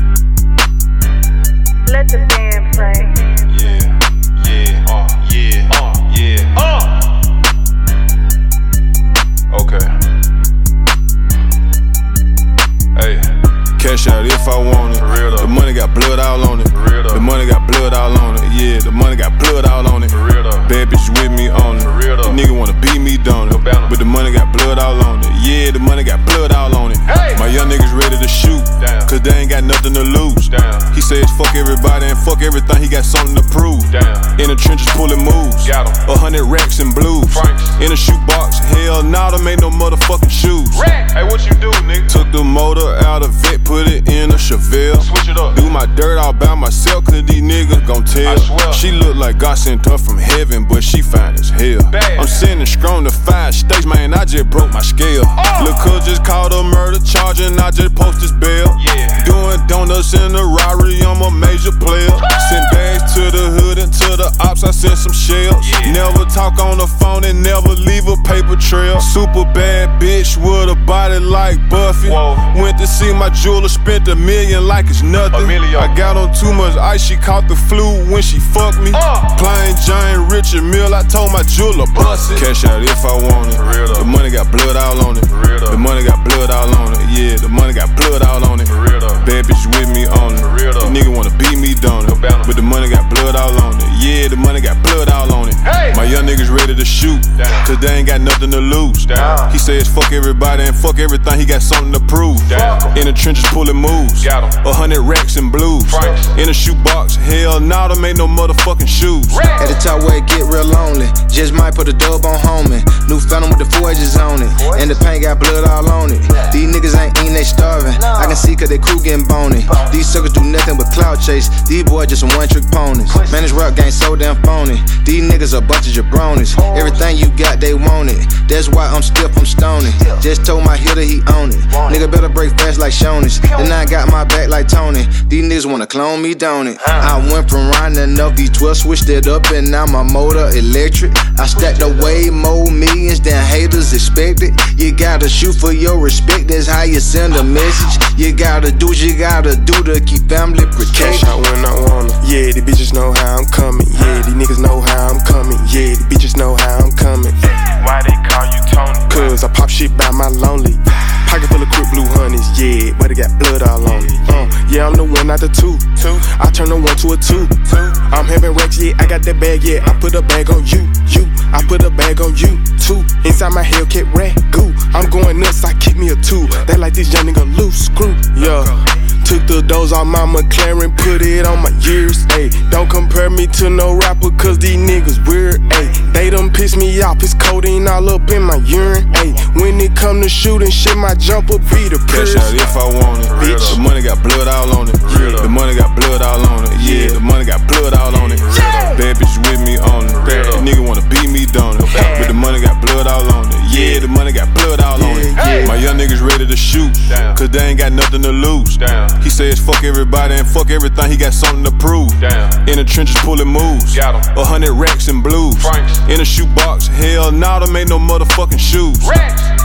Let the band play. Okay. Hey, cash out if I want it. The money got blood all on it. The money got blood all on it. Yeah, the money got blood all on it. Bad bitch with me on it. The nigga wanna beat me down it. But the money got blood all on it. Yeah, the money got blood all on it. My young niggas ready to shoot, cause they ain't got nothing to lose. He says fuck everybody and fuck everything, he got something to prove. In the trenches pulling moves, 100 racks and blues. In a shoebox, hell nah, them ain't no motherfucking shoes. Hey, what you do, nigga? Took the motor out of vet, put it in a Chevelle. Switch it up. Do my dirt all by myself, cause these niggas gon' tell. I swear. She look like God sent her from heaven, but she fine as hell. Bad. I'm sending strong to 5 states, man, I just broke my scale. Look, cuz just called a murder charge and I just post his bail. Doing donuts in the Rari, I'm a major player. Send bags to the hood and to the ops, I sent some shells. Never talk on the phone and never leave a paper trail. Super bad bitch with a body like Buffy. Went to see my jeweler, spent $1 million like it's nothing. I got on too much ice, she caught the flu when she fucked me. Plain Jane, Richard Mill, I told my jeweler, bust it. Cash out if I want it. The money got blood all on it. The money got blood all on it. Yeah, the money got blood all on it. Bad bitch with me on it. The nigga wanna beat me down it. But the money got blood all on it. Yeah, the money got blood all on it. My young niggas ready to shoot, cause they ain't got nothing to lose. He says fuck everybody and fuck everything, he got something to prove. In the trenches pulling moves, 100 racks and blues. In a shoebox, hell nah, them ain't no motherfucking shoes. At the top where it get real lonely, just might put a dub on homie. New phantom with the 4 edges on it, and the paint got blood all on it. These niggas ain't eating, they starving. I can see cause they crew getting bony. These suckers do nothing but cloud chase. These boys just some one-trick ponies. Man, this rap game so damn phony. These niggas a bunch of jabronis. Everything you got, they want it. That's why I'm stiff, I'm stony. Just told my hitter he own it. Nigga better break fast like Shoney's. Then I got my back like Tony. These niggas wanna clone me, don't it? I went from riding up V12, switched it up, and now my motor electric. I stacked away more millions than haters expected. You gotta shoot for your respect, that's how you send a message. You gotta do what you gotta do to keep family protected. Cash out when I want it. Yeah, these bitches know how I'm coming. Yeah, these niggas know how I'm coming. Yeah, these bitches know how I'm coming. Why they call you Tony? Cause I pop shit by my lonely. Pocket full of quick blue honeys, yeah, but it got blood all on it. Yeah, I'm the one, not the two. I turn the 1 to a 2. I'm having racks, yeah, I got that bag, yeah. I put a bag on you. I put a bag on you too. Inside my Hellcat rat goo. I'm going nuts, I keep me a 2. They like this young nigga loose screw, yeah. Took the doors off my McLaren, put it on my years, ayy. Don't compare me to no rapper, cause these niggas weird, ayy. They done piss me off, it's codeine all up in my urine, ayy. When it come to shooting shit, my jumper be the Cash out if I want it. The money got blood all on it. The money got blood all on it. Yeah, the money got blood all on it. Bad bitch with me on it. The nigga wanna beat me down it. But the money got blood all on it. Yeah, the money got blood all on it. My young niggas ready to shoot, cause they ain't got nothing to lose. He says fuck everybody and fuck everything, he got something to prove. In the trenches pulling moves, 100 racks and blues. In a shoebox, hell nah, them ain't no motherfucking shoes.